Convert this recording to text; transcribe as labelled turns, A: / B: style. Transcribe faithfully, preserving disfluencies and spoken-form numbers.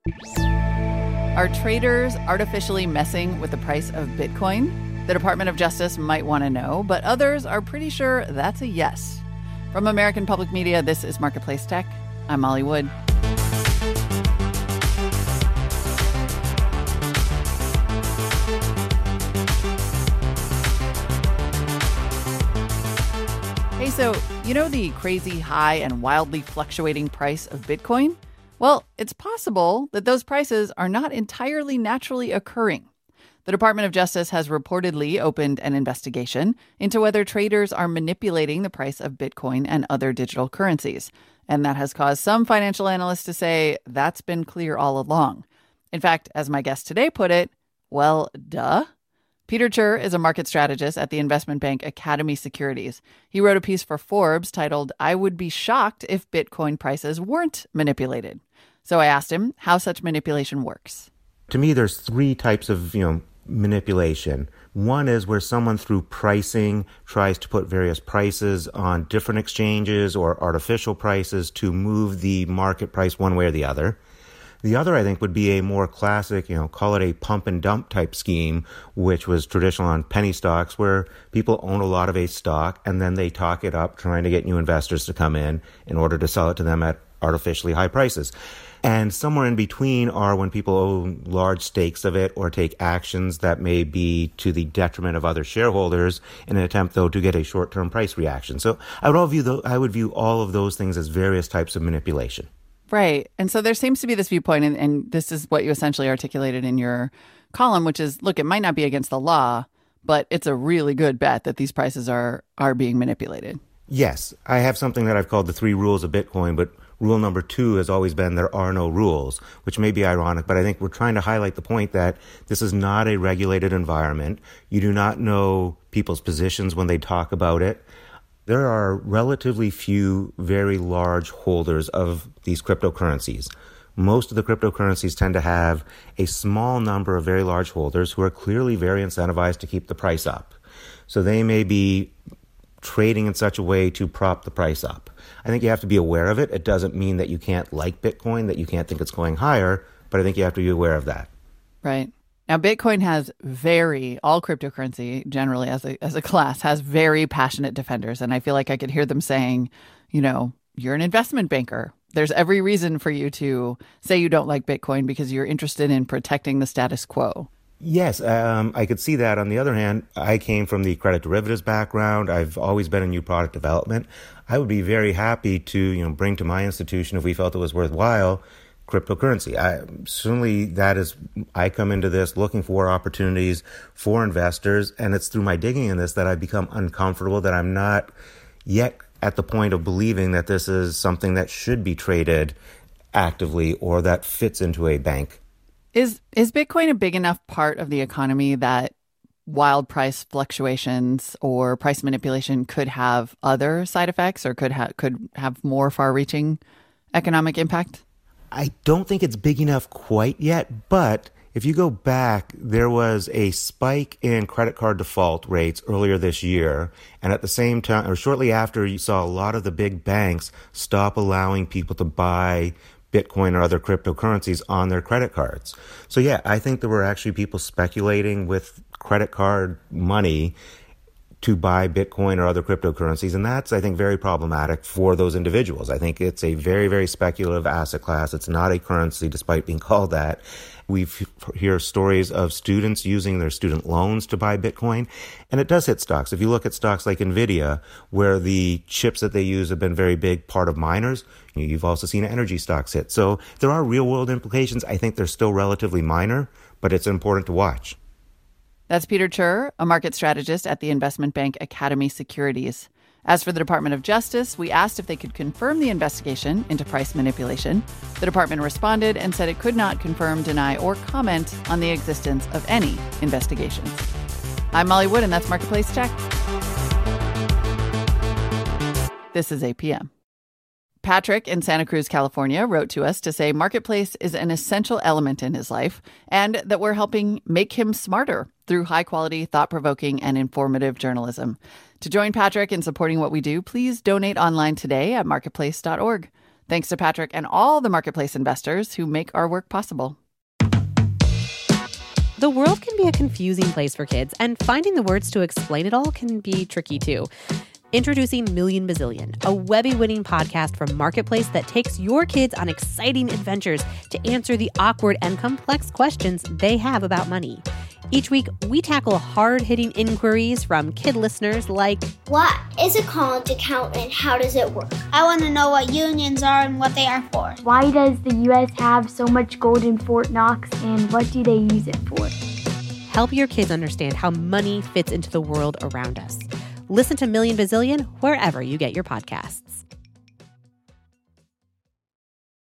A: Are traders artificially messing with the price of Bitcoin? The Department of Justice might want to know, but others are pretty sure that's a yes. From American Public Media, this is Marketplace Tech. I'm Molly Wood. Hey, so you know the crazy high and wildly fluctuating price of Bitcoin? Well, it's possible that those prices are not entirely naturally occurring. The Department of Justice has reportedly opened an investigation into whether traders are manipulating the price of Bitcoin and other digital currencies. And that has caused some financial analysts to say that's been clear all along. In fact, as my guest today put it, well, duh. Peter Cher is a market strategist at the investment bank Academy Securities. He wrote a piece for Forbes titled, "I Would Be Shocked If Bitcoin Prices Weren't Manipulated." So I asked him how such manipulation works.
B: To me, there's three types of, you know, manipulation. One is where someone through pricing tries to put various prices on different exchanges or artificial prices to move the market price one way or the other. The other, I think, would be a more classic, you know, call it a pump and dump type scheme, which was traditional on penny stocks, where people own a lot of a stock and then they talk it up, trying to get new investors to come in in order to sell it to them at artificially high prices. And somewhere in between are when people own large stakes of it or take actions that may be to the detriment of other shareholders in an attempt, though, to get a short-term price reaction. So I would all view the, I would view all of those things as various types of manipulation.
A: Right. And so there seems to be this viewpoint, and, and this is what you essentially articulated in your column, which is, look, it might not be against the law, but it's a really good bet that these prices are are being manipulated.
B: Yes. I have something that I've called the three rules of Bitcoin, but rule number two has always been there are no rules, which may be ironic, but I think we're trying to highlight the point that this is not a regulated environment. You do not know people's positions when they talk about it. There are relatively few very large holders of these cryptocurrencies. Most of the cryptocurrencies tend to have a small number of very large holders who are clearly very incentivized to keep the price up. So they may be trading in such a way to prop the price up. I think you have to be aware of it. It doesn't mean that you can't like Bitcoin, that you can't think it's going higher, but I think you have to be aware of that.
A: Right. Now, Bitcoin has very, all cryptocurrency generally as a as a class has very passionate defenders. And I feel like I could hear them saying, you know, you're an investment banker. There's every reason for you to say you don't like Bitcoin because you're interested in protecting the status quo.
B: Yes, um, I could see that. On the other hand, I came from the credit derivatives background. I've always been in new product development. I would be very happy to, you know, bring to my institution, if we felt it was worthwhile, cryptocurrency. I, certainly that is, I come into this looking for opportunities for investors, and it's through my digging in this that I've become uncomfortable, that I'm not yet at the point of believing that this is something that should be traded actively or that fits into a bank.
A: Is is Bitcoin a big enough part of the economy that wild price fluctuations or price manipulation could have other side effects or could ha- could have more far-reaching economic impact?
B: I don't think it's big enough quite yet, but if you go back, there was a spike in credit card default rates earlier this year. And at the same time, or shortly after, you saw a lot of the big banks stop allowing people to buy Bitcoin or other cryptocurrencies on their credit cards. So yeah, I think there were actually people speculating with credit card money to buy Bitcoin or other cryptocurrencies. And that's, I think, very problematic for those individuals. I think it's a very, very speculative asset class. It's not a currency, despite being called that. We hear stories of students using their student loans to buy Bitcoin, and it does hit stocks. If you look at stocks like NVIDIA, where the chips that they use have been a very big part of miners, you've also seen energy stocks hit. So there are real-world implications. I think they're still relatively minor, but it's important to watch.
A: That's Peter Cher, a market strategist at the investment bank Academy Securities. As for the Department of Justice, we asked if they could confirm the investigation into price manipulation. The department responded and said it could not confirm, deny, or comment on the existence of any investigations. I'm Molly Wood, and that's Marketplace Tech. This is A P M. Patrick in Santa Cruz, California, wrote to us to say Marketplace is an essential element in his life and that we're helping make him smarter through high-quality, thought-provoking, and informative journalism. To join Patrick in supporting what we do, please donate online today at marketplace dot org. Thanks to Patrick and all the Marketplace investors who make our work possible.
C: The world can be a confusing place for kids, and finding the words to explain it all can be tricky too. Introducing Million Bazillion, a Webby-winning podcast from Marketplace that takes your kids on exciting adventures to answer the awkward and complex questions they have about money. Each week, we tackle hard-hitting inquiries from kid listeners like,
D: what is a college account and how does it work?
E: I want to know what unions are and what they are for.
F: Why does the U S have so much gold in Fort Knox and what do they use it for?
C: Help your kids understand how money fits into the world around us. Listen to Million Bazillion wherever you get your podcasts.